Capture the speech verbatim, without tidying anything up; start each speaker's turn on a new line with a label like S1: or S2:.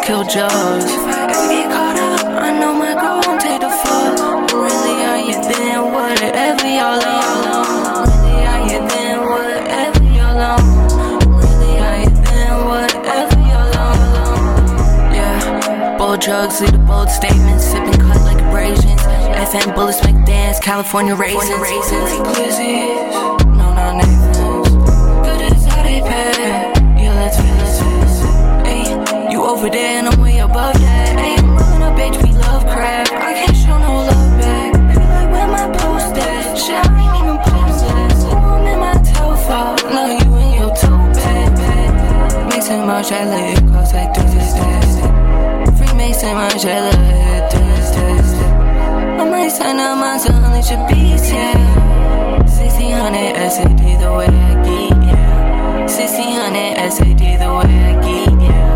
S1: kill drugs. If I ever get caught up, I know my girl won't take the fuck. Really, are you then whatever y'all on? Really, are you then whatever y'all on? Really, are you then whatever y'all on? Yeah, bold drugs, lead a bold statement, sipping cut like abrasions. F M bullets make dance, California raisins. Like Glizzies, no, not Nathan's. Good as how they pay. Yeah, let's face it. Ayy, you over there and I'm way above that. Ayy, I'm rolling up, bitch, we love crap. I can't show no love back. Feel like where my post at? Shit, I ain't even posted. So I'm in my toe fall. Now you in your toe bag, bag. Mixing my jelly, cost like three this days. Freemason my jelly, three this days. I might sign up my son, it should be yeah. sixteen hundred S A D the way I get, yeah. sixteen hundred S A D the way I get, yeah.